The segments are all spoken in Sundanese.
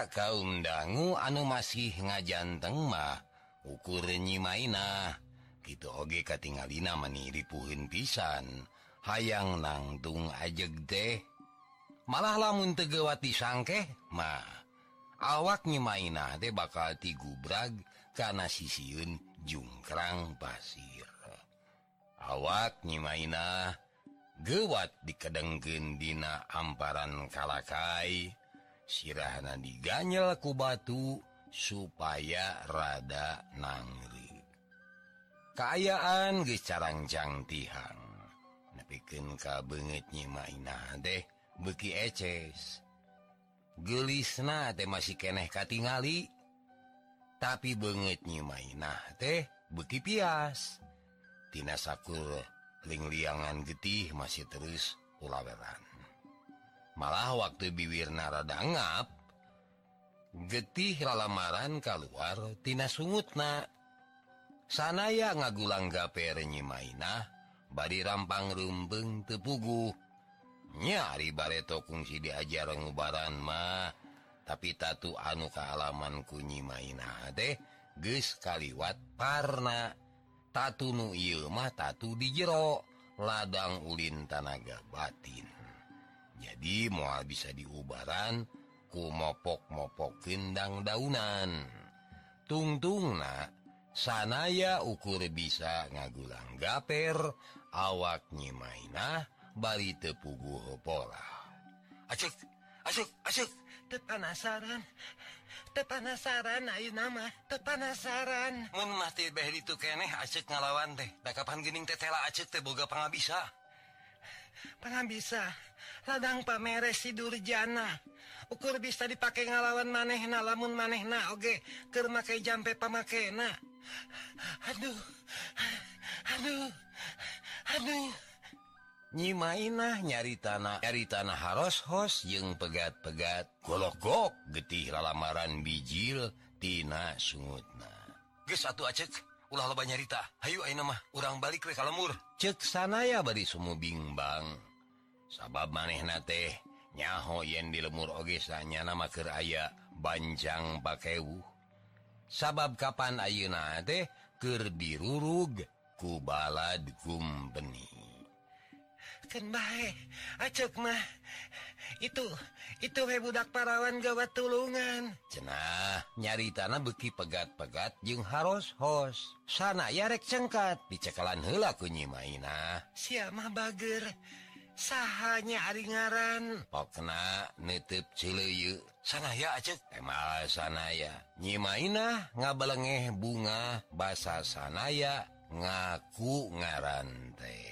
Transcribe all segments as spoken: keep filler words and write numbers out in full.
kaum dangu anu masih ngajanteng mah ukur nyimainah gitu oge katingalina meniripuhin pisan hayang nangtung ajeg teh malah lamun tegewati sangkeh mah awak nyimainah teh bakal tigubrag kana sisieun jungkrang pasir. Awak nyimainah gewat dikedengkeun dina amparan kalakai sirahna diganyel ku batu supaya rada nangri. Kaayaan geus carancang tihang nepikeun ka beungeut nyimainah teh beuki eces. Geulisna teh masih keneh katingali tapi beungeut nyimainah teh beuki pias. Tina sakur lingliangan getih masih terus ulaweran. Malah waktu biwirna rada ngap, getih lalamaran keluar tina sungutna. Sanaya ngagulang gaper nyimainah, bari rampang rumbeng tepuguh. Nyari bareto kungsi diajar ngubaran mah, tapi tatu anu kaalaman ku nyimainah teh geus kaliwat parna. Tatu nu ieu mah tatu di jero ladang ulin tanaga batin. Jadi moal bisa diubaran ku mopok-mopok kendang daunan. Tungtungna sanaya ukur bisa ngagulang gaper awak nyimainah bari teu puguh pola. Acek, acek, acek, teu penasaran. Teu penasaran ayeuna mah, teu penasaran. Mun mah teh beh ditu keneh acek ngalawan teh. Da kapan geuning teh tela acek teh boga pangabisa. Pangabisa, ladang pamere si Durjana. Ukur bisa dipake ngalawan manehna lamun manehna oge keur make jampe pamakena. Aduh. Aduh. Aduh. Nyimainah nyari tanah nyari tanah haros-hos jeung pegat-pegat golok-gok getih lalamaran bijil tina sungutna. Geus atuh acek ulah loba nyarita hayu ayeuna mah urang balik we ka lemur ceuk sanaya bari sumu bimbang sabab manehna teh nyaho yen di lemur oge sanyana mah keur aya banjang pakewuh sabab kapan ayeuna teh keur dirurug ku balad kumpeni. Kan bae, acek mah itu itu we budak parawan gawat tulungan. Cenah nyaritana beuki pegat-pegat jeung haros-hos. Sanaya rek cengkat dicekalan heula ku nyimainah. Sia mah bager. Sahanya ari ngaran? Pokna neuteub cileuyeu. Sanaya acek temal sanaya. Nyimainah ngabalengeh bunga basa sanaya ngaku ngaran teh.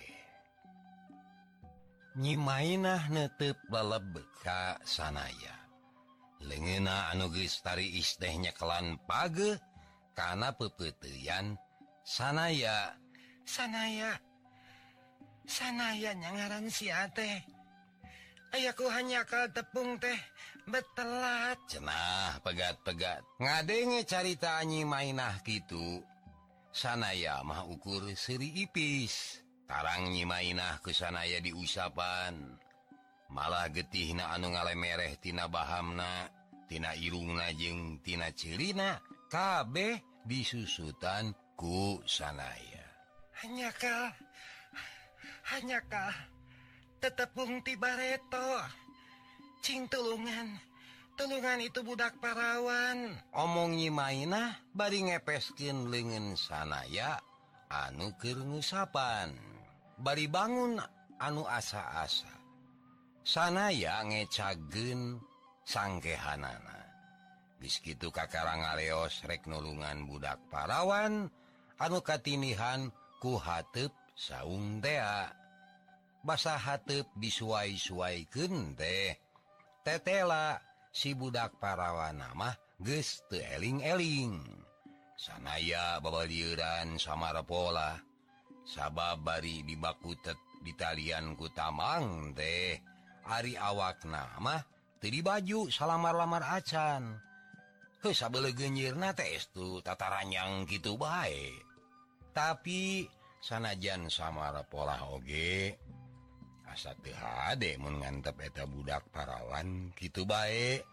Nyimainah neuteub leleb ka sanaya. Leungeunna anu geus tariis teh nyekelan pageuh kana pepeuteuyan sanaya. Sanaya. Sanaya nyangaran sia teh. Aya ku hanyakal tepung teh betelat. Cenah pegat-pegat. Ngadenge carita nyimainah kitu. Sanaya mah ukur seuri ipis. Tarang nyimainah ku sanaya diusapan. Malah getihna anu ngalemereh tina bahamna, tina irungna jeung tina ceulina kabeh disusutan ku sanaya. Hanyakal, hanyakal, tetepung ti bareto. Cing tulungan, tulungan itu budak parawan. Omong nyimainah bari ngepeskeun leungeun sanaya anu keur ngusapan. Bari bangun anu asa-asa. Sanaya ngecageun sangkehanana. Geus kitu kakara ngaleos rek nulungan budak parawan anu katinihan ku hateup saung tea. Basa hateup disuai-suaikeun teh. Tetela si budak parawan mah geus teu eling-eling. Sanaya babalieuran samara pola. Sabab bari dibakutet di talian ku tamang teh ari awakna mah teu dibaju salamar-lamar acan. Heuh sabeuleuh geunyeurna teh estu tataranyang kitu bae. Tapi sanajan samara pola oge asa teu hade mun ngantep eta budak parawan kitu bae.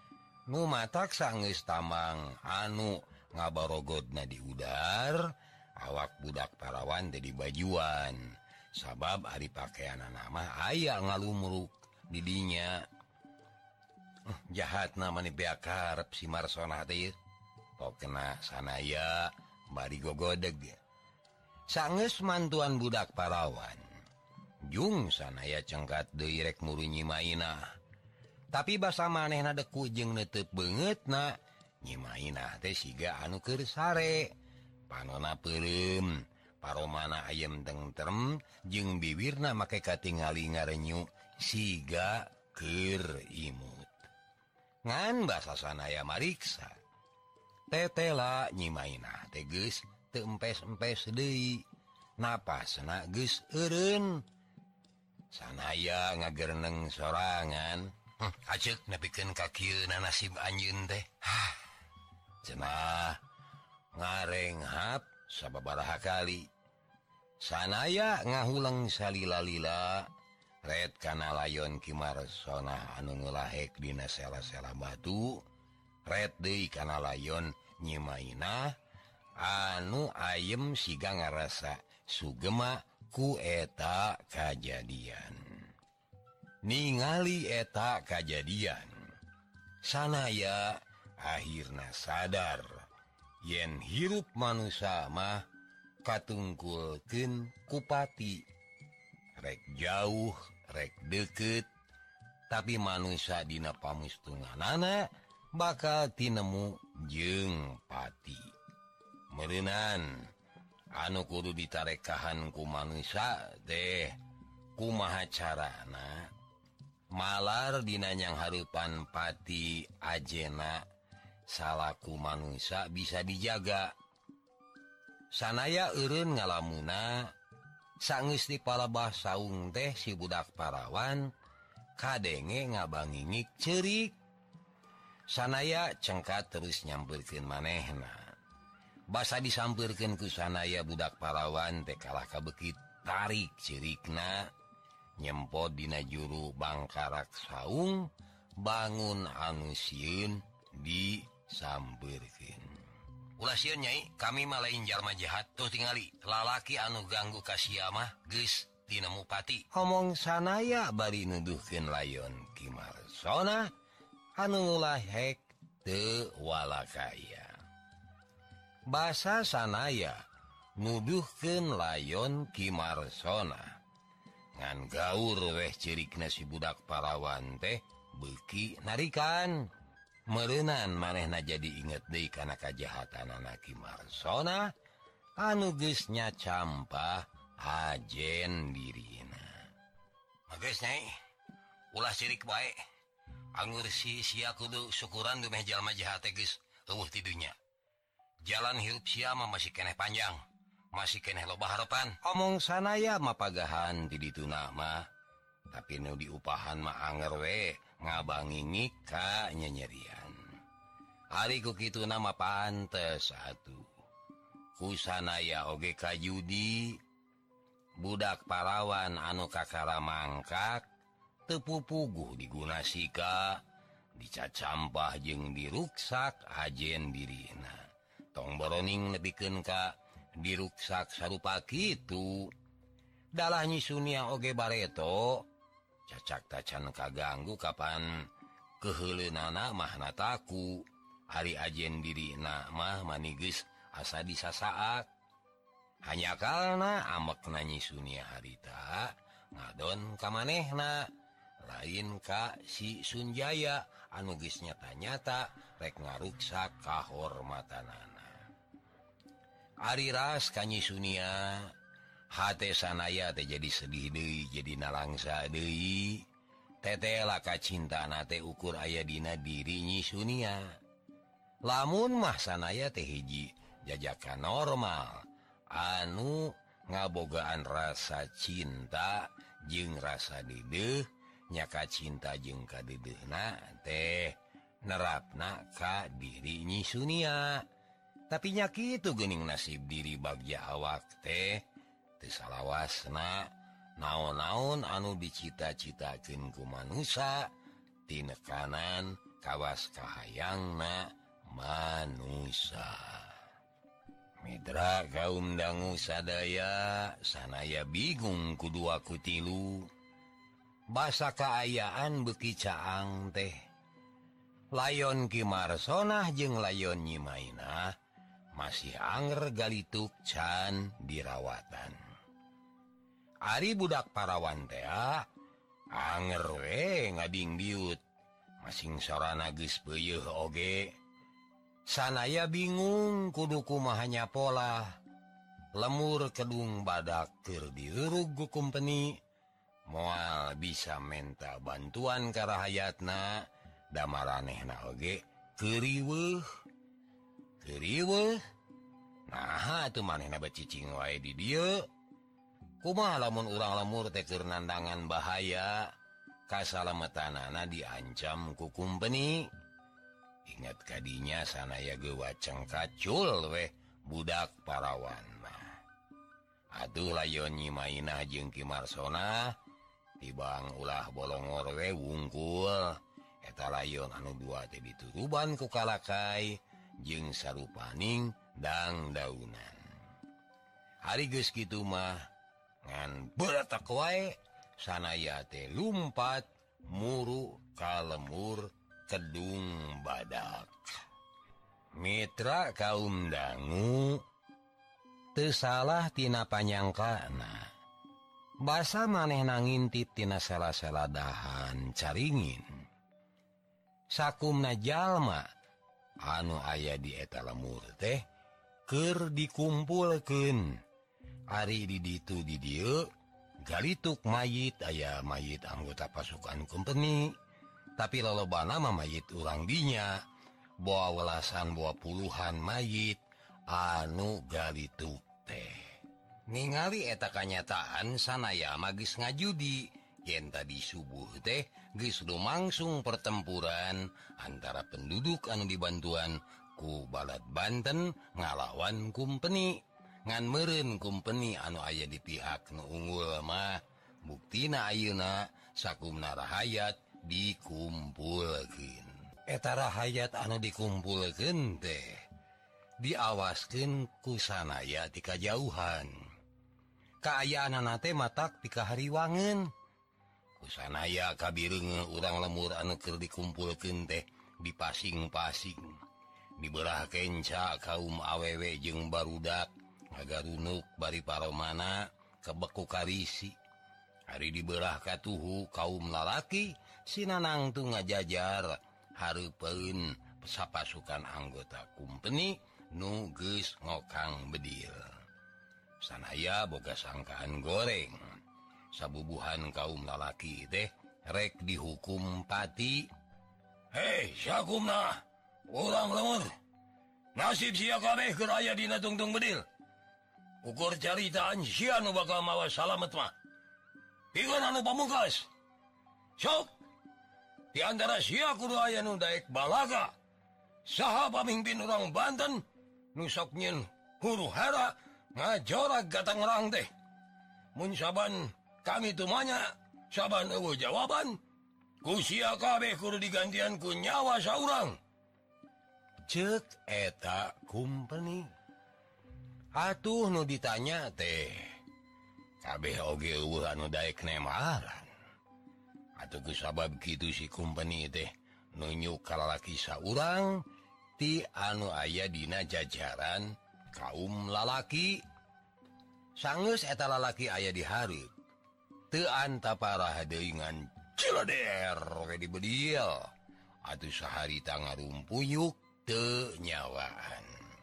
Nu matak sanggeus tamang anu ngabarogodna di udar, awak budak parawan teh di bajuan. Sabab ari pakaianana mah aya ngalumruk di dinya. Uh, jahatna mani beak karep si Marsona teh. Pokna sanaya bari gogodeg. Sanggeus mantuan budak parawan. Jung sanaya cengkat deui rek muru nyimaina. Tapi basa manehna deku jeung neuteup beungeutna, nyimaina teh siga anu keur sare. Panonna peureum, paromana ayem tentrem, jeung bibirna make katingali ngarenyu siga keur imut. Ngan basa sanaya mariksa. Tetela nyimaina teh geus teu empes-empes deui. Napasna geus eureun. Sanaya ngagereneng sorangan. Hmm, acek nepikeun ka kieuna nasib anjeun teh. Cenah ngarenghap sababaraha kali. Sanaya ngahulang salila-lila red kana layon Ki Marsona anu ngeulahek dina sela-sela batu, red deui kana layon nyimaina anu ayem siga ngarasa sugema ku eta kajadian. Ningali eta kajadian, sanaya akhirna sadar yen hirup manusia mah katungkulkeun ku pati. Rek jauh, rek deukeut, tapi manusia dina pamustunganana bakal tinemu jeung pati. Meureunan anu kudu ditarekahan ku manusia teh kumaha carana malar dina nyang hareupan pati ajena salaku manusia bisa dijaga. Sanaya eureun ngalamuna sanggeus dipalabah saung teh si budak parawan kadenge ngabangingik ceurik. Sanaya cengkat terus nyampeurkeun manehna. Basa disampeurkeun ku sanaya budak parawan teh kalah kabeukit tarik ceurikna. Nyempot dina juru bangkarak saung, bangun anu sieun disampeurkeun. Ulah sieun nyai, kami mah lain jalma jahat, tuh tingali lalaki anu ganggu ka sia mah geus tinemu pati. Omong sanaya bari nuduhkeun layon Ki Marsona anu ngulahek teu walakaya. Basa sanaya nuduhkeun layon Ki Marsona ngan gaur weh ceurikna si budak parawan teh beuki narikan. Meureunan manehna jadi inget deui kana kajahatanana Ki Marsona anu geus nyacampah ajen dirina. Geus nyai, ulah cirik bae. Anggur si sia kudu syukuran du meh jalma jahat teh geus eueuh ti dunya. Jalan hirup sia mah masih keneh panjang. Masih keneh loba harapan. Omong sanaya mapagahan ti dituna mah. Tapi nu diupahan mah anger we ngabangingik ka nyenyerian. Ari ku kituna mah pantes atuh. Ku sanaya oge ka judi. Budak parawan anu kakara mangkak teu pupuguh digunasika, dicacampah jeung diruksak ajen dirina. Tong boroning nepikeun ka diruksak sarupa kitu. Dalah Nyi Sunia oge bareto, cacak tacan kaganggu kapan keheuleunnana mah nataku. Ari ajen dirina mah manigeus asa disasaak. Hanya kalna ambekna Nyi Sunia harita ngadon ka manehna, lain ka si Sunjaya anu geus nyata-nyata rek ngaruksak kahormatanana. Ari ras ka Nyi Sunia, hate sanaya teh jadi sedih deui, jadi nalangsa deui. Tetela ka cintana teh ukur aya dina diri Nyi Sunia. Lamun mah sanaya teh hiji jajakan normal anu ngabogaan rasa cinta jeung rasa deudeuh, nya ka cinta jeung ka deudeuhna teh nerapna ka diri Nyi Sunia. Tapi nya kitu geuning nasib diri bagja awak teh teu salawasna naon-naon anu dicita-citakeun ku manusia tinekanan kawas kahayangna manusia. Mitra kaum dangu sadaya sanaya bingung kudu aku tilu. Basa kaayaan beki caang teh. Layon Ki Marsonah jeung layon Nyi Mainah masih anger galituk can dirawatan. Ari budak parawan teh anger we ngading diut. Masing sorana geus beuyeuh oge. Sanaya bingung kudu kumahanya pola. Lemur kedung badak keur dieureug ku kumpeni. Moal bisa menta bantuan ka rahayatna. Da maranehna oge keuriweuh. Keuriweuh. Naha atuh manehna becicing wae di dieu. Kumaha lamun urang lemur teh keur nandangan bahaya. Kasalametanana diancam ku kumpeni. Ingat kadinya sanaya gewaceng kacul weh budak parawan mah. Atuh layon Nyi Mainah jeung Ki Marsonah tibang ulah bolongor we wungkul. Eta layon anu dua teh dituruban ku kalakai jeung sarupaning dangdaunan. Hari geus kitu mah ngan beuretak wae sanaya teh lumpat muru ka lemur kedung badak. Mitra kaum dangu teu salah tina panyangkana. Basa manehna ngintip tina sela-sela dahan caringin. Sakumna jalma anu aya di eta lemur teh keur dikumpulkeun. Ari di ditu di dieu galituk mayit aya mayit anggota pasukan kumpeni. Tapi lolobana mah mayit urang dinya. Boa welasan boa puluhan mayit anu galituk teh. Ningali eta kanyataan sanaya mah geus ngajudi yen tadi subuh teh geus lumangsung pertempuran antara penduduk anu dibantuan ku Balad Banten ngalawan kumpeni. Ngan meureun kumpeni anu aya di pihak nu unggul mah buktina ayeuna sakumna rahayat dikumpulkeun. Eta rahayat anu dikumpulkeun teh diawaskeun ku sanaya ti kajauhan. Kaayaanana teh matak ti kahariwangeun. Ku sanaya kabireungeun urang lemur anu keur dikumpulkeun teh dipasing-pasing. Dibelah kenca kaum awewe jeung barudak ngagarunuk bari paromana kebeku karisi. Hari dibelah katuhu kaum lalaki sinanang tu ngajajar hareupeun sapasukan anggota kumpeni nu geus ngokang bedil. Sanaya boga sangkaan goreng. Sabubuhan kaum lalaki teh rek dihukum pati. Hei sakumna urang lemur. Nasib sia kabeh keur aya dina tungtung bedil. Ukur caritaan sia nu bakal mawa salamet mah. Pikeun anu pamungkas. Sok. Di antara sia kudu aya nu daek balaga. Saha pamimpin urang Banten nu sok nyieun huru hara ngajorag Gatangrang teh. Mun saban kami tumanya, saban eueuh jawaban, ku sia kabeh kudu digantian ku nyawa saurang. Ceuk eta kumpeni. Atuh nu ditanya teh kabeh oge eueuh anu daek nemaran. Atuh kusabab kitu si kumpeni teh nunjuk ka lalaki saurang ti anu aya dina jajaran kaum lalaki. Sanggeus eta lalaki aya di hareup teu antapara deui ngan cileder we di bedil. Atuh saharita ngarumpuyuk teu nyawaan.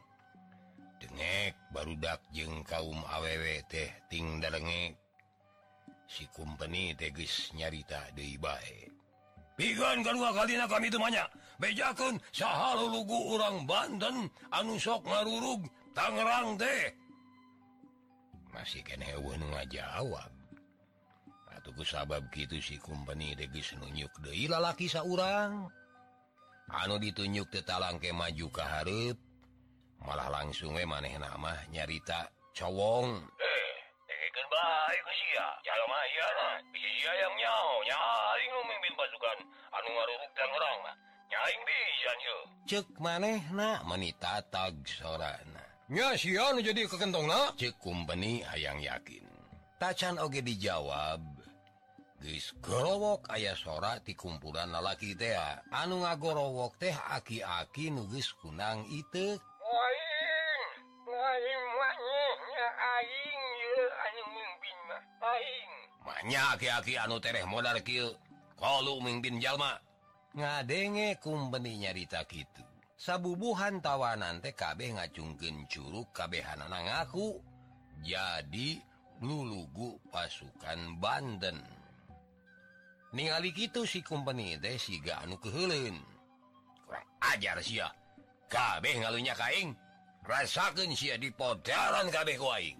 Dengek barudak jeung kaum awewe teh ting darengek. Si kumpeni teh geus nyarita deui bae. Pikeun kadua kalina kami teu manya bejakeun saha lulugu urang Banten anu sok ngarurug Tangerang teh. Masih keneh eueuh nu ngajawab. Atuh kusabab kitu si kumpeni teh geus nunjuk deui lalaki saurang. Anu ditunjuk teh talangke maju ka hareup. Malah langsung we manehna mah nyarita cowong. Eh, tegekeun bae ku sia. Jalma ieu na, bisi sia yang nyao, nyaring nu mimpin pasukan anu ngarurug Tangerang mah. cek maneh na menita tag sorana nya sia nu jadi kekentongna cek kumpeni hayang yakin tacan oge dijawab geus gorowok aya sora ti kumpulan lalaki teh anu ngagorowok teh aki-aki nu geus kunang iteuk aing aing nya aing ye anu mimpin mah aing manya aki-aki anu tereh modal kieu kalu mimpin jalma ngadenge kumpeni nyarita kitu sabubuhan tawanan teh kabeh ngacungkeun curug kabehanana ngaku jadi lulugu pasukan Banten. Ningali kitu si kumpeni teh siga anu keheuleun. Kurang ajar sia. Kabeh ngalunya ka aing. Rasakeun sia dipodaran kabeh ku aing.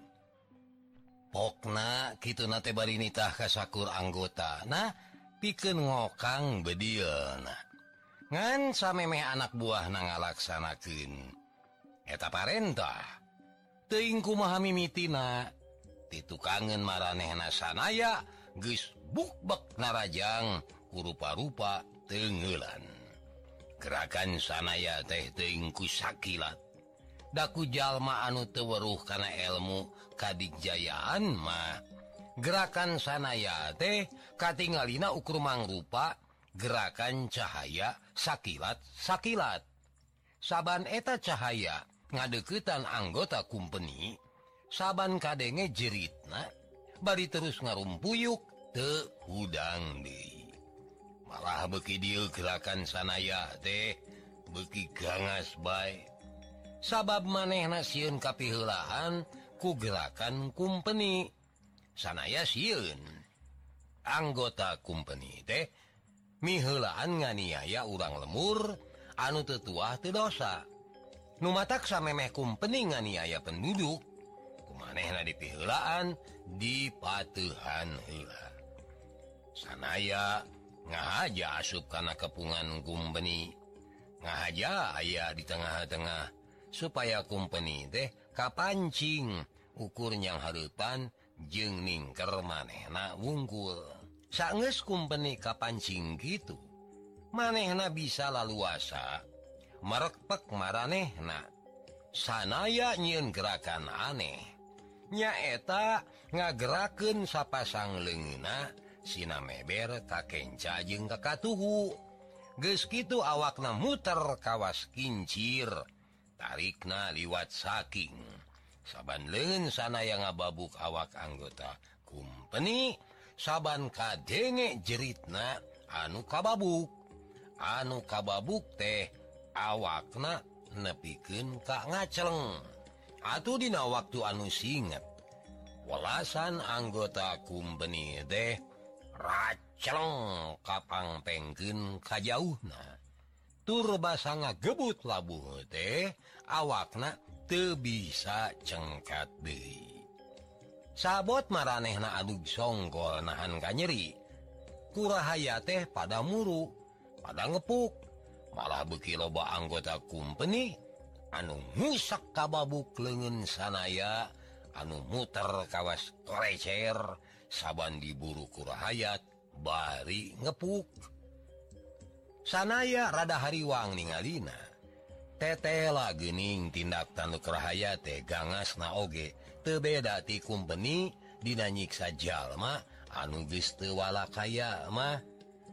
Pokna kituna teh bari nitah ka sakur anggotana pikeun ngokang bedieuna. Ngan samemeh anak buah ngalaksanakeun eta parentah. Teuing kumaha mimitina ti tukangeun maranehna sanaya geus bukbek narajang kurupa-rupa teungeulan. Gerakan sanaya teh teuing ku sakilat. Da ku jalma anu teu weruh kana elmu kadigjayaan mah gerakan sanaya teh katingalina ukur mangrupa gerakan cahaya sakilat-sakilat. Saban eta cahaya ngadeuketan anggota kumpeni, saban kadenge jeritna bari terus ngarumpuyuk teu hudang deui. Malah beuki dieu gerakan sanaya teh beuki gangas bae. Sabab manehna sieun kapiheulaan ku gerakan kumpeni. Sanaya sieun anggota kumpeni teh miheulaan nganiaya urang lemur anu teu tuah teu dosa. Nu matak samemeh kumpeni nganiaya penduduk, kumanehna dipiheulaan dipateuhan heula. Sanaya ngahaja asup kana kepungan kumpeni, ngahaja aya di tengah-tengah supaya kumpeni teh kapancing ukur nyang hareupan jeung ningker manehna wungkul. Saenggeus kumpeni kapancing kitu, manehna bisa laluasa marekpek maranehna. Sanaya nyieun gerakan aneh, nyaeta ngagerakeun sapasang leungeunna sina meber ka kenca jeung ka katuhu. Geus kitu awakna muter kawas kincir, tarikna liwat saking. Saban leungeun sanaya ngababuk awak anggota kumpeni, saban kadenge jeritna anu kababuk. Anu kababuk teh awakna nepikeun ka ngaceleng. Atuh dina waktu anu singget, welasan anggota kumpeni teh raceleng kapangpengkeun ka jauhna. Tur basa ngagebut labuh teh awakna teu bisa cengkat deui. Sabot maranehna adug songkol nahan ka nyeri, kurahaya teh pada muru, pada ngepuk. Malah beuki loba anggota kumpeni anu ngusak kababuk leungeun sanaya, anu muter kawas korecer saban diburu kurahayat bari ngepuk. Sanaya rada hariwang ningalina, tetela geuning tindak tanu kurahaya teh gangasna oge teu beda ti kumpeni dina nyiksa jalma anu geus teu walakaya mah.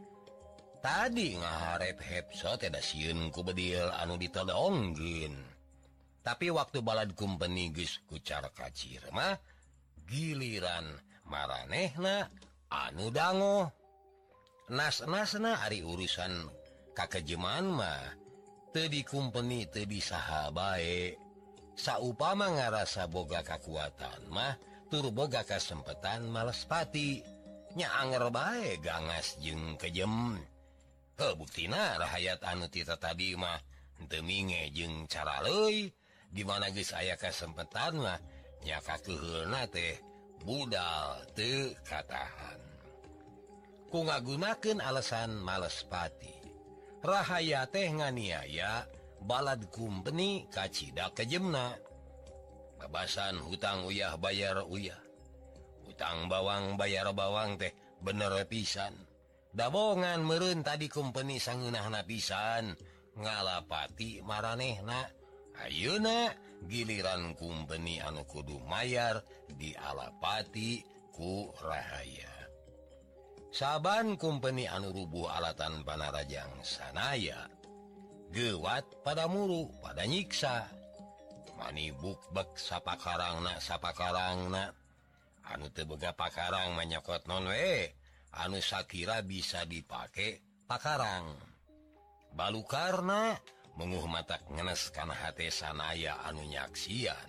Tadi ngaharep hepso teda sieun ku bedil anu ditodongkeun. Tapi waktu balad kumpeni geus kucar kacir mah giliran maranehna anu dango. Nas-nasna ari urusan kakejeman mah teu di kumpeni teu disaha bae. Saupama ngarasa boga kakuatan mah tur boga kasempetan males pati. Nya anger bae gangas jeung kejem. Heuh buktina rahayat anu tita tadi mah teu minge jeung cara leuy, di mana geus aya kasempetan mah nya kakeuheulna teh budal teu katahan. Ku ngagunakeun alasan males pati, rahaya teh nganiaya balad kumpeni kacida kejemna. Babasan hutang uyah bayar uyah, hutang bawang bayar bawang teh bener pisan. dabongan meureun tadi company sangeunahna pisan ngalapati maranehna. Ayeuna giliran company anu kudu mayar dialapati ku Rahaya. Saban company anu rubuh alatan panarajang sanaya gewat pada muru pada nyiksa. Manibuk bek sapakarangna sapakarangna anu teu boga pakarang manyokot non we anu sakira bisa dipake pakarang. Balukarna menguh matak ngenes kana hate sanaya anu nyaksian.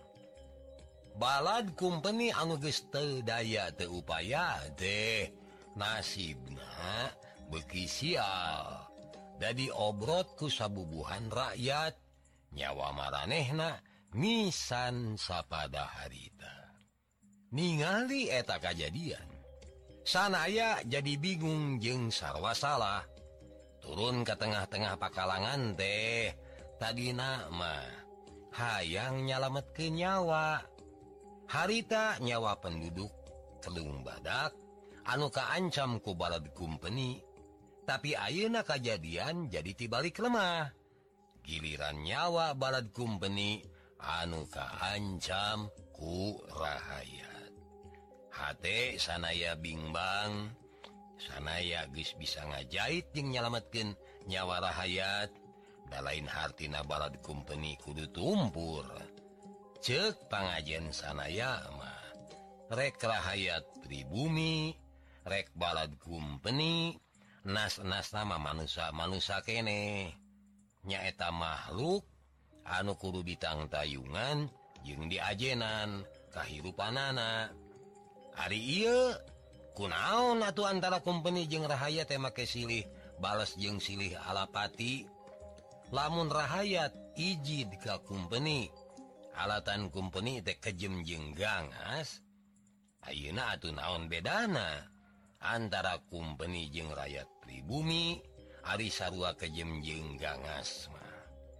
Balad company anu geus teu daya teu upaya teh nasibna beuki sial. Dadi obrot ku sabubuhan rakyat nyawa maranehna misan sapada harita. Ningali eta kajadian sanaya jadi bingung jeung sarwa salah. Turun ke tengah-tengah pakalangan teh tadina mah hayang nyalametkeun nyawa. Harita nyawa penduduk Telung Badak anu kaancam ku balad company. Tapi ayeuna kajadian jadi tibalik lemah. Giliran nyawa balad company anu kaancam ku Rahayat. Hate sanaya bimbang, sanaya geus bisa ngajait jeung nyalametkeun nyawa Rahayat. Da lain hartina balad company kudu tumpur. Ceuk pangajen sanaya mah rek Rahayat pribumi, rek balad company, nas-nas nama manusia-manusia kene. Nyaeta makhluk anu kudu ditangtayungan jeung diajenan kahirupanana. Ari ieu kunaon atuh antara company jeung Rahayat teh make silih bales jeung silih alapati. Lamun Rahayat ijid ka company, alatan company teh kejem jeung gangas, ayeuna atuh naon bedana antara company jeung rakyat pribumi ari sarua kejem jeung gangas mah.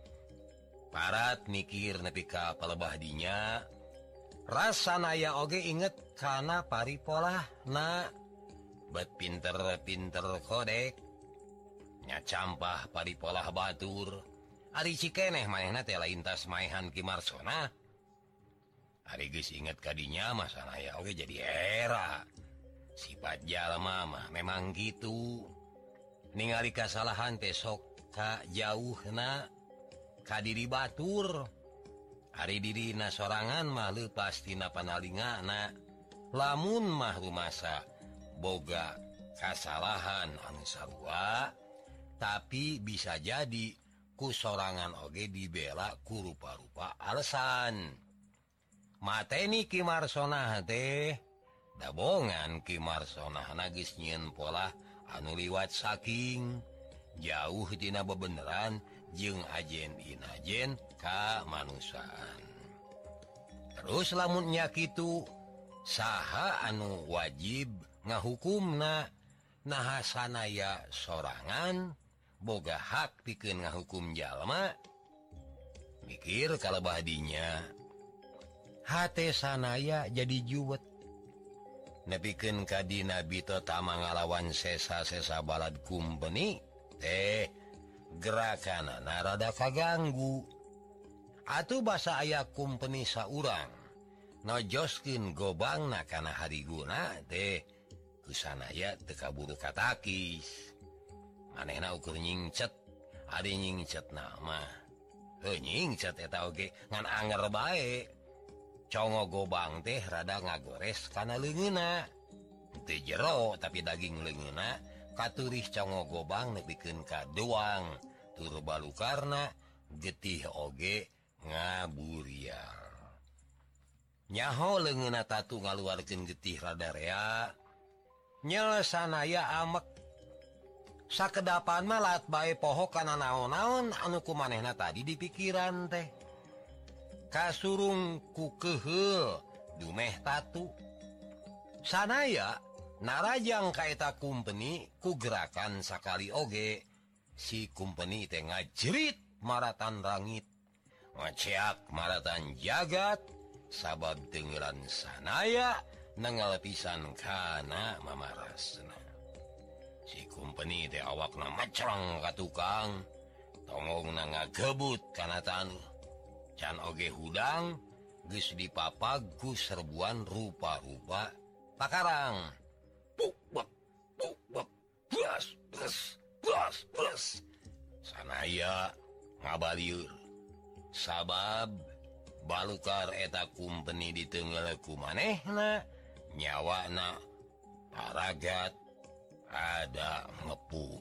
Parat mikir nepi ka palebah dinya, rasanaya oge inget kana paripolahna. Bet pinter-pinter kodek nya campah paripolah batur. Ari cikeneh manehna teh lain tas maehan Ki Marsona. Ari geus inget ka dinya mah sanaya oge jadi era. Sifat jalma mah memang gitu. Ningali kasalahan teh sok ka jauhna ka diri batur. Ari dirina sorangan mah leupas tina panalingana. Lamun mah rumasa boga kasalahan anu sarua, tapi bisa jadi ku sorangan oge dibela ku rupa-rupa alesan. Mateni Ki Marsona teh dabongan Ki Marsona geus nyieun pola anu liwat saking jauh tina bebeneran jeung ajen inajen ka manusaan. Terus lamun nya kitu, saha anu wajib ngahukumna? Naha sanaya sorangan boga hak pikeun ngahukum jalma? Mikir kalebah dinya, hate sanaya jadi juwet. Nepikeun ka dina bito tama ngalawan sesa-sesa balad company teh gerakanana rada kaganggu. Atuh basa aya company saurang nojoskeun gobangna kana hariguna teh kusanaya teu kaburu katakis. Manehna ukur nyingcet, ari nyingcetna mah heuh nyingcet eta oge ngan anger bae. Congo gobang teh rada ngagores kana leungeunna. Teu jero tapi daging leungeunna katurih congo gobang nepikeun ka doang. Tur balukarna getih oge ngaburial. Nyaho leungeunna tatu ngaluarkeun getih rada rea. Nyel sanaya amek. Sakedapan mah laat bae poho kana naon-naon anu kumanehna tadi dipikiran teh. Kasurung ku keheul dumeh tatu. Sanaya narajang ka eta company ku gerakan sakali oge. Si company teh ngajerit maratan rangit, ngaceak maratan jagat, sabab tenggelan sanaya nengal pisan kana mamarasna. si company teh awakna macrang ka tukang tongongna ngagebut kana tanu can oge hudang geus dipapag ku serbuan rupa-rupa pakarang puk bak puk bak blas blas blas blas sanaya ngabalieur sabab balukar eta company ditenggel ku manehna nyawana paragat ada ngepuk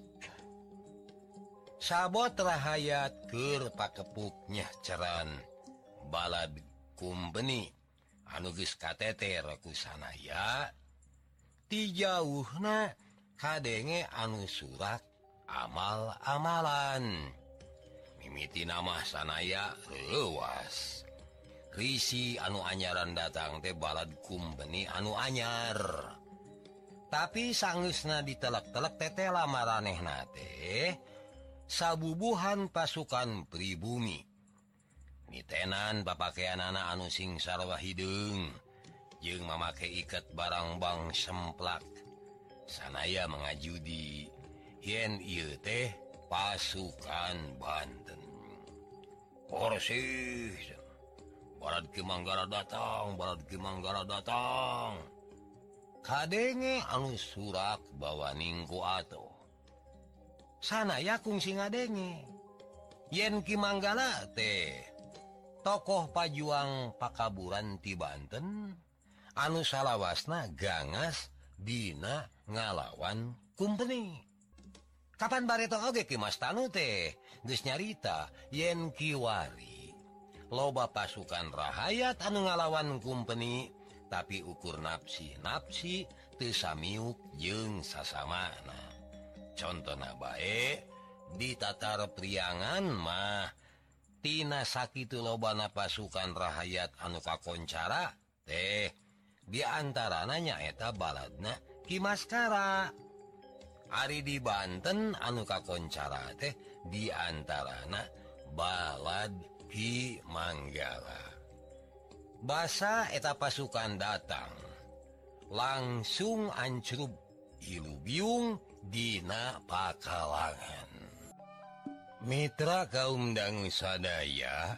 sabot rahayat keur pakepuknya ceran balad company anu geus kateter ku sanaya ti jauhna kadenge anu surak amal-amalan mimiti nama sanaya leuwas risi anu anyaran datang teh balad company anu anyar tapi sanggeusna ditelek-telek tetela maranehna teh sabubuhan pasukan pribumi nitenan papakeanana anu sing sarwa hideung jeung mamake iket barang bang semplak sanaya mengajudi yen ieu teh pasukan Banten Porsih balad Ki Manggala datang balad Ki Manggala datang kadenge anu surak bawaning ku ato sanaya kungsi ngadenge yen Ki Manggala teh tokoh pajuang pakaburan ti Banten anu salawasna gangas dina ngalawan company kapan bareto oge Ki Mas Tanu teh geus nyarita yen kiwari loba pasukan rahayat anu ngalawan company tapi ukur napsi-napsi teu samiuk jeung sasamana contona bae di tatar priangan mah tina sakitu lobana pasukan rahayat anu kakoncara teh diantarana nyaeta baladna Ki Maskara ari di Banten anu kakoncara teh diantarana balad Ki Manggala basa eta pasukan datang langsung ancrup ilubiung dina pakalangan mitra kaum dangu sadaya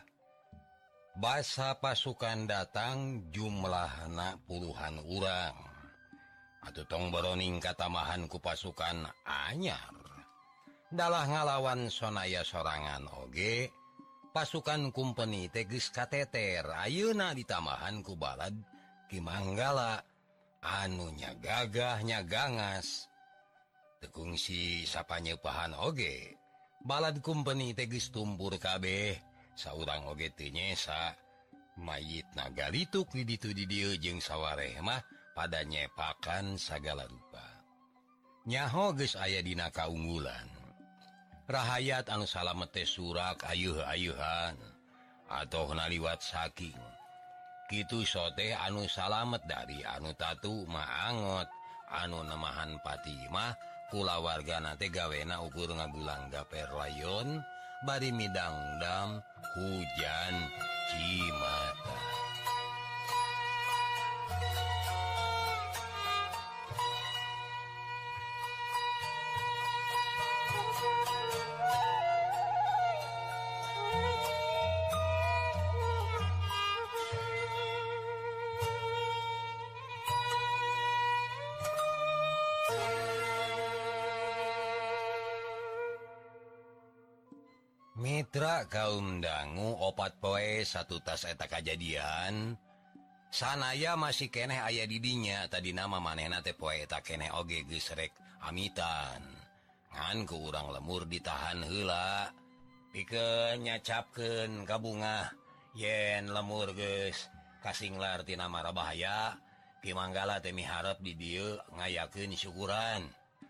basa pasukan datang jumlahna puluhan urang atuh tong baroning katamahan ku pasukan anyar dalah ngalawan sonaya sorangan oge pasukan company teh geus kateter ayeuna ditamahan ku balad Ki Manggala anu nya gagah nya gangas tekung si sapanyeupahan oge balad company teh geus tumpur kabeh saurang oge teu nyesa mayitna galituk di ditu di dieu jeung sawareh mah pada nyepakan sagala rupa nyaho geus aya dina kaunggulan rahayat anu salamet teh surak ayeuh-ayeuhan atohna liwat saking kitu sote anu salamet dari anu tatu maangot anu nemahan pati mah kulawargana teh gawena ukur ngagulang gaper layon bari midangdam hujan Cimata mitra kaum dangu opat poe satu tas eta kajadian sanaya masih keneh aya di dinya tadi nama manehna teh poe eta keneh oge geus rek amitan ngan ku urang lemur ditahan heula pikeun nyacapkeun ka bunga yen lemur geus kasinglar tina mara bahaya Ki Manggala teh miharep di dieu ngayakeun syukuran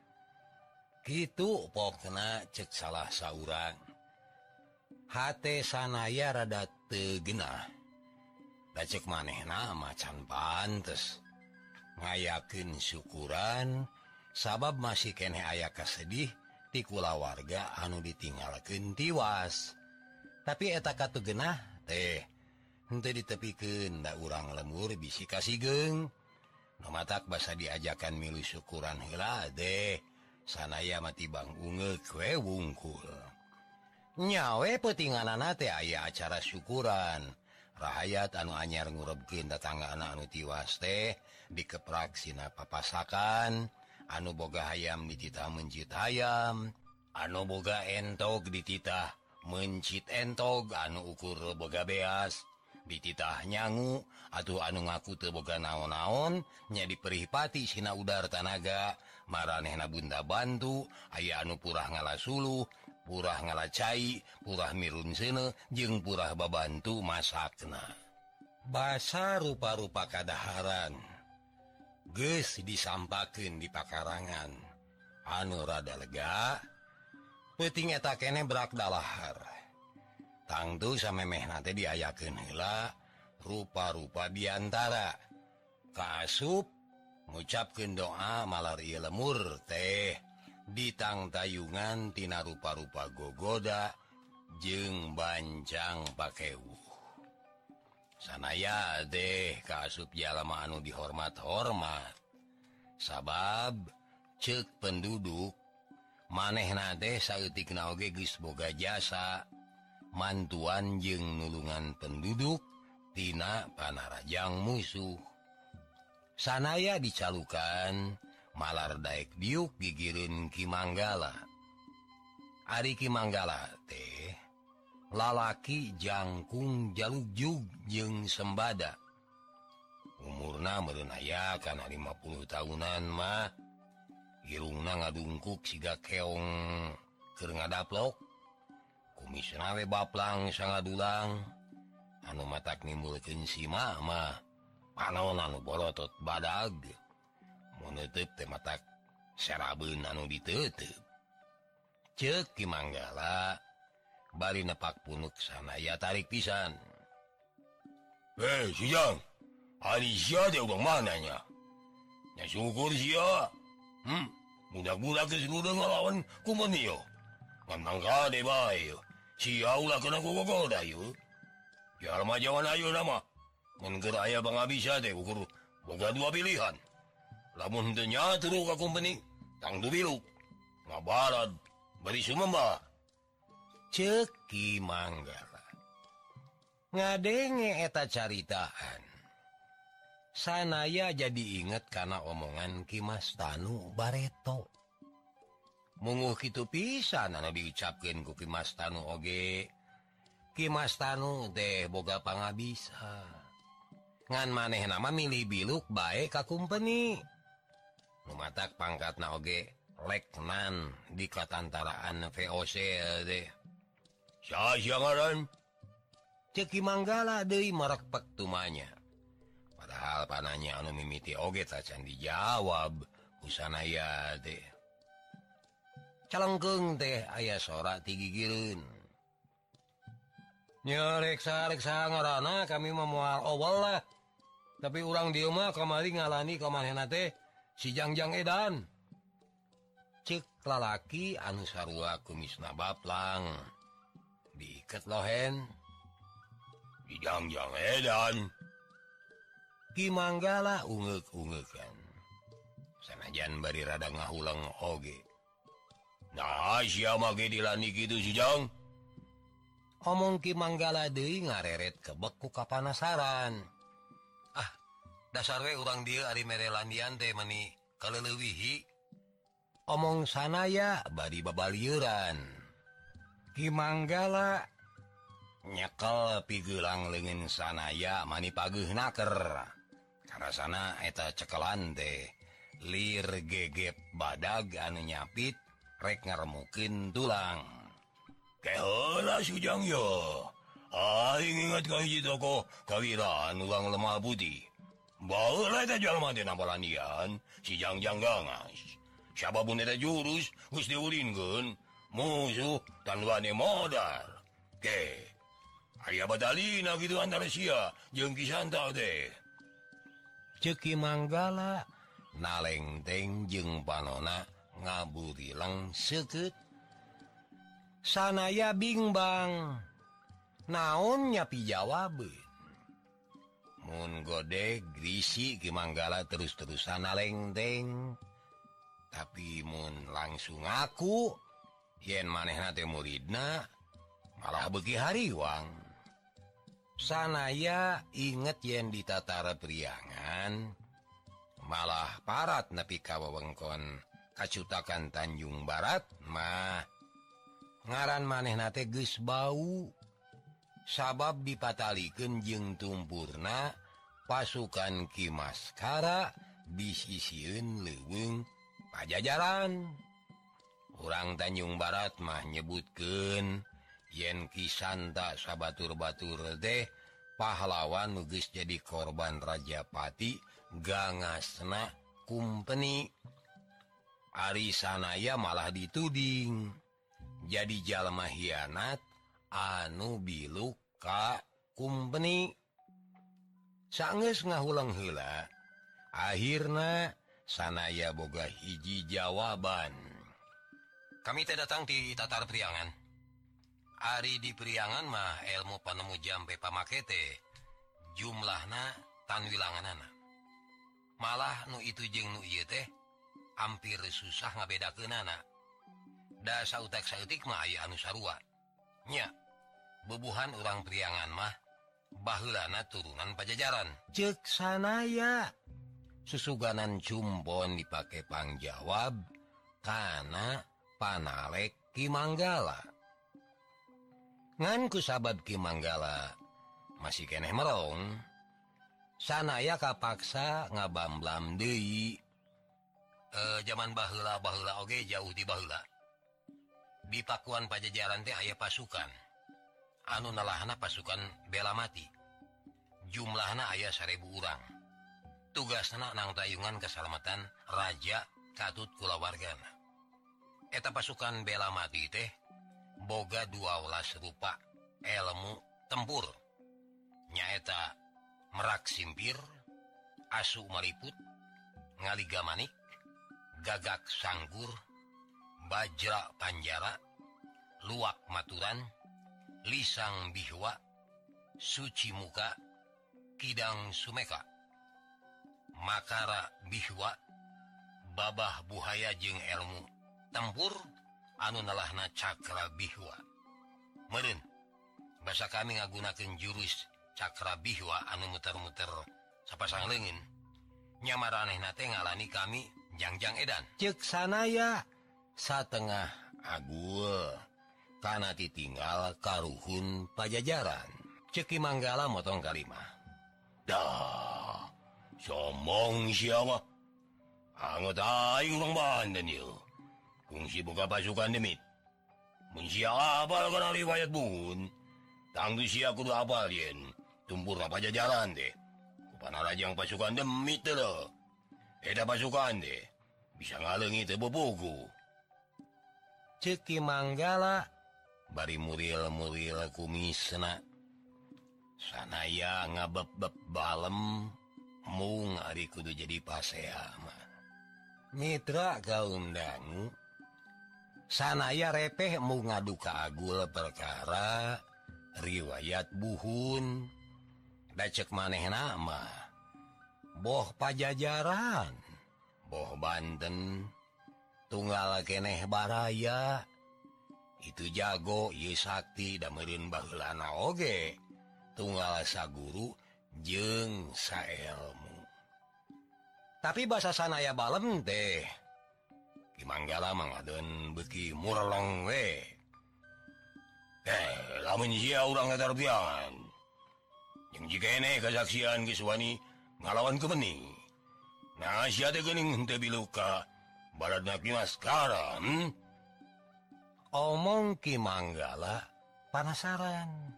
kitu pokna cek salah saurang hate sanaya rada teu geunah da ceuk manehna macan pantes ngayakeun syukuran sabab masih keneh aya kasedih ti kulawarga anu ditinggalkeun tiwas tapi eta katu geunah teh henteu ditepikeun da urang lemur bisi kasigeung nu matak basa diajakan milu syukuran heula deh sanaya mati bang unge kue wungkul. Nyawe petinganan teh aya acara syukuran. Rahayat anu anyar ngurebkeun tatanggaana anu tiwas teh dikeprak sina papasakan, anu boga hayam dititah mencit hayam, anu boga entog dititah mencit entog, anu ukur boga beas dititah nyangu, atuh anu ngaku teu boga naon-naon nya diperihipati sina udar tanaga, maranehna bunda bantu, aya anu purah ngalasuluh, purah ngalacai, purah mirun seuneu, jeung purah babantu masakna. Basa rupa-rupa kadaharan geus disampakeun di pakarangan. Anu rada lega, peuting eta keneh berak dalahar. Tangtu samemehna teh diayakeun heula rupa-rupa diantara kaasup ngucapkeun doa malar ieu lemur teh ditang tayungan tina rupa-rupa gogoda jeung bancang pakewuh. Sanaya deh kaasup jalma anu dihormat-hormat. Sabab ceuk penduduk manehna teh saeutikna oge geus boga jasa mantuan jeung nulungan penduduk tina panarajang musuh. Sanaya dicalukan malar daek diuk gigireun Ki Manggala. Ari Ki Manggala teh lalaki jangkung jalugjug jeung sembada. Umurna meureun aya kana lima puluh tahunan mah. Irungna ngadungkuk siga keong keur ngadaplok. Kumisna we baplang sangadulang. Anu matak nimbulkeun sima mah panaon anu borotot badag. Mun neuteub teh matak serabeun anu diteuteub. Ceuk Ki Manggala bari nepak punuk sanaya tarik pisan. "Eh, Sijang, ari sia teh urang mananya? Nya syukur sia. Hmm, budak-budak geus kudu ngalawan kumaha ieu? Ngan mangkade bae. Sia ulah kena gogogoda ieu. Jalma jaman ayeuna mah mun keur aya bangabisa teh ukur boga dua pilihan. Lamun teu nyaturu ka kumpeni, tangtu biluk. Ngabarad bari sumemba." Ceuk Ki Manggala. Ngadenge eta caritaan. Sanaya jadi inget kana omongan Ki Mas Tanu Bareto. Munguh kitu pisan anu diucapkeun ku Ki Mas Tanu oge. Ki Mas Tanu teh boga pangabisa. Ngan manehna mah milih biluk bae ka kumpeni. Nu matak pangkatna oge letnan di katantaraan V O C teh. "Saha sia ngaran?" Ceuk Ki Manggala deui marekpek tumanya. Padahal pananya anu mimiti oge tacan dijawab ku sanaya teh. Calengkeung teh aya sora ti gigireun. "Nya reksa-reksa ngaranna kami mah moal owel lah. Tapi urang dieu mah kamari ngalani ka manehna teh si Jangjang Edan." Ceuk lalaki anu sarua kumisna baplang. Diiket lohen. "Si Jangjang Edan." Ki Manggala ungeuk-ungeukan. Sanajan bari rada ngahulang oge. "Nah, sia mah ge dilani kitu si Jang?" Omong Ki Manggala deui ngareret kebek ku kapanasaran. "Ah, dasar we urang dieu ari mere landian teh meni kaleulewihi." Omong sanaya bari babalieuran. Ki Manggala nyekel pigeulang leungeun sanaya mani pageuhnaker. Karasana eta cekelan teh lir gegep badag anu nyapit rek ngaremukeun tulang. "Keheula Sujang yo. Aing inget ka hiji tokoh kawiraan ulang lemah putih. Baheula eta jalma teh nampalandian si Jangjang Gangas. Sababun eta jurus geus diulinkeun musuh tanduane modal. Ke, aya batalina gitu antara sia jeung Ki Santa teh." Ceuk Ki Manggala nalengteng jeung panonna ngaburileng seukeut. Sanaya bingbang. Naon nya pijawabeun. Mun godeg grisi Ki Manggala terus-terusan nalengteng. tapi mun langsung ngaku yen manehna teh muridna malah beuki hariwang. Sanaya inget yen ditatara priangan malah parat nepi ka wewengkon Kacutakan Tanjung Barat mah ngaran manehna teh geus bau sabab dipatalikeun jeung tumpurna pasukan Ki Maskara disisieun leuweung Pajajaran. Urang Tanjung Barat mah nyebutkeun yen Ki Santa sabatur-batur teh pahlawan nu geus jadi korban Rajapati gangasna kumpeni. Ari sanaya malah dituding jadi jalma hianat anu biluk ka kumpeni. Saenggeus ngahulang heula, akhirna sanaya boga hiji jawaban. Kami teh datang di Tatar Priangan. Ari di Priangan mah ilmu panemu jampe pamake teh jumlahna tan wilanganana. Malah nu itu jeung nu ieu teh hampir susah ngabedakeunana. Da sautak-sautik mah aya anu sarua. Nya, bubuhan urang Priangan mah baheulana turunan Pajajaran. Ceuk sanaya. Susuganan cumpon dipake pangjawab kana panalek Ki Manggala. Ngan ku sabab Ki Manggala masih keneh merong, sanaya kapaksa ngabamblam deui. E, zaman baheula-baheula oge jauh di baheula. Di pakuan Pajajaran teh aya pasukan. Anu nalahna pasukan bela mati. Jumlahna aya seribu urang. Tugasna nang tayungan keselamatan raja katut kulawargana. Eta pasukan bela mati teh boga dua belas rupa ilmu tempur. Nyaeta merak simpir, asu maliput, ngaliga manik, gagak sanggur, bajra panjara, luak maturan, lisang bihwa, suci muka, kidang sumeka, makara bihwa, babah buhaya jeung ilmu tempur anu nalahna cakra bihwa. Meureun basa kami ngagunakeun jurus cakra bihwa anu muter-muter sapasang leungin. Nya maranehna teh ngalani kami jangjang edan. Ceuk sanaya satengah agul kana titinggal karuhun Pajajaran. Ceuk Ki Manggala motong kalimah. Dah, sombong siapa? Anggota aing urang Banten ieu. Kungsi boga pasukan demit. Mun sia apal kana riwayat bun, tangtu sia kudu apal yen tumpurna Pajajaran teh. Panarajang pasukan demit teh lho. Eta pasukan teh bisa ngaleungi teu bobogo. Ceuk Ki Manggala bari muril-muril kumisna. Sanaya ngabeb-beb balem mung ari kudu jadi pasea mah. Mitra kaum dangu sanaya repeh mung ngadu ka agul perkara riwayat buhun. Da ceuk manehna mah boh Pajajaran, boh Banten, tunggal keneh baraya. Itu jago ieu sakti da meureun baheulana oge tunggal saguru jeung saelmu. Tapi basa sanaya balem teh Ki Manggala mangadeun beuki murlong we. Eh, lamun sia urang Tatar Priangan jeung jika eneh kasaksian geus wani ngalawan kebening. Nah, sia teh geuning henteu biluka baladna Ki Maskara. Hmm? Omong Ki Manggala panasaran.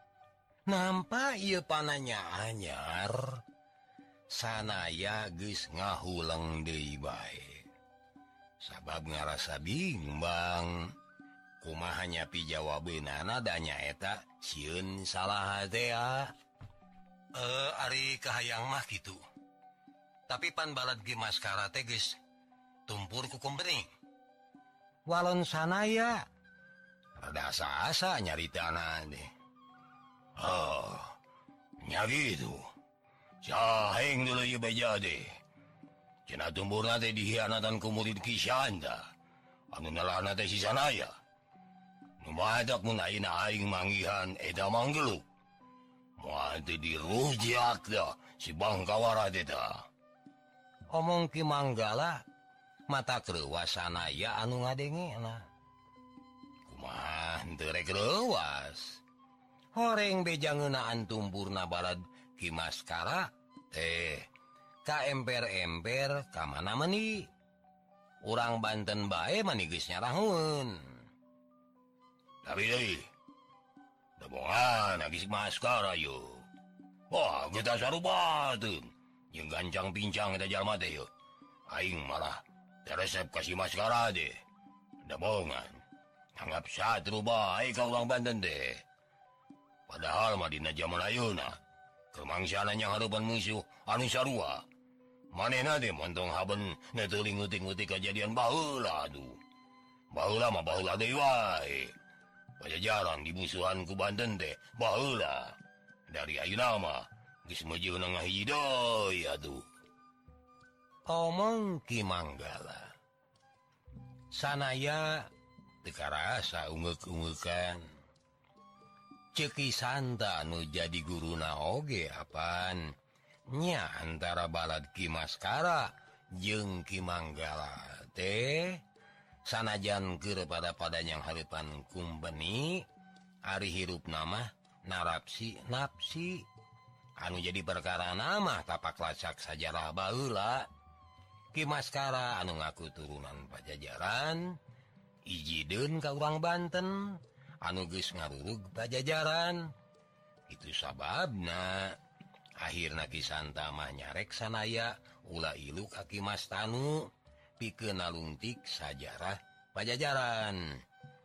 Nampa ieu pananya anyar, sanaya geus ngahuleng deui bae. Sabab ngarasa bimbang, kumaha nyapi jawabeunana da nyaeta sieun salah teh. Eh, ari kahayang mah kitu. Tapi pan balad Ki Maskara teh geus tumpur ku kumpeni. Walon sanaya rada asa-asa nyaritana teh. Oh, nya gitu. Caheng dulu ieu beja deh. cenah tumpurna teh dihianatan ku murid Kisanda anu nalahna teh si Sanaya. Nu badak mun ayeuna aing manggihan eta manggeluk. Moal teh dirujak dah si Bangkawara teh tah. Omong Ki Manggala mata kreuwas Sanaya anu ngadengena. Kumaha henteu rek kreuwas. Horeng beja ngeunaan tumpurna balad Ki Maskara teh ka emper-emper ka mana meuni. Urang Banten bae mani geus nyarahun. Tapi deui da bohongan geus Maskara yo. Wah, kita sarubateun jeung gancang pincang eta jalma teh yo. Aing malah teresep ka si Maskara teh. Da bohongan. Anggap satru bae ka urang Banten teh. Padahal mah dina jaman ayeuna kemangsana nya hareupan musuh anu sarua. Manehna teh montong haben neteuling ngutik-ngutik kejadian baheula atuh. Baheula mah baheula deui wae. Pajajaran dimusuhan ku Banten teh baheula. Dari ayeuna mah geus meujeuna ngahiji deui atuh. Omong Ki Manggala. Sanaya teu karasa ungeuk-ungeukan. Ceuk Kisanta nu jadi guruna oge apaan nya antara balad Ki Maskara jeung Ki Manggala teh sanajan keur pada-padanyang hareupan kumpeni ari hirupna mah narapsi napsi anu jadi perkara nama tapak lacak sajarah baheula. Ki Maskara anu ngaku turunan Pajajaran ijieun ka urang Banten anu geus ngarurug Pajajaran. Itu sababna akhirna Kisanta mah nyarek Sanaya ulah ilu ka Ki Mastanu pikeun nalungtik sajarah Pajajaran.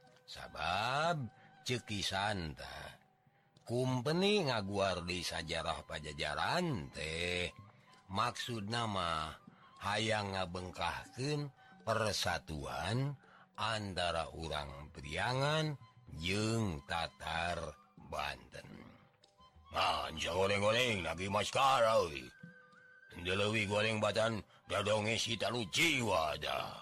Sabab ceuk Kisanta kumpeni ngaguar di sajarah Pajajaran teh maksudna mah hayang ngabengkahkeun persatuan antara urang Priangan jeung Tatar Banten. Nah, anja goreng-goreng lagi Maskara euy. Teu leuwih goreng batan dadonge si talu jiwa dah.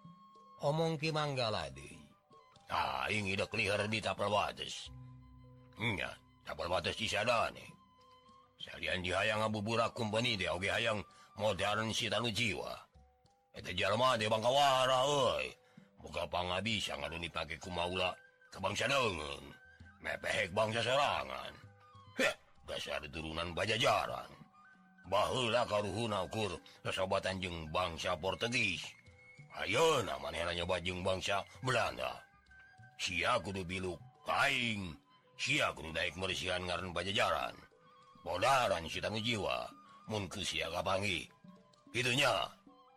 Omong Ki Manggala deui. Ah, aing idek liher di tapal wates. Nya, tapal wates di sadane. Salian dihayang ngabuburak kumpeni teh oge hayang modern si talu jiwa. Eta jalma teh Bangkawara euy. Boga pangabisa nganu dipake ku maula ke bangsa deungeun. Mepehek bangsa serangan. Heh, dasar turunan Pajajaran. Baheula karuhuna ukur sasobatan jeung bangsa Portugis. Ayeuna manehna nyoba jeung bangsa Belanda. Sia kudu biluk kaing. Sia kudu daek meresihan ngaran Pajajaran. Bodaran si tanu jiwa mun ku sia kapanggih. Kitu nya.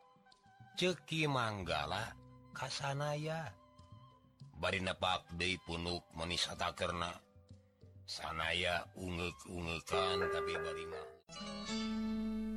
Ceuk Ki Manggala ka Sanaya. Bari nepak deui punuk manis atakerna. Sanaya ungeuk-ungeukan tapi bari mah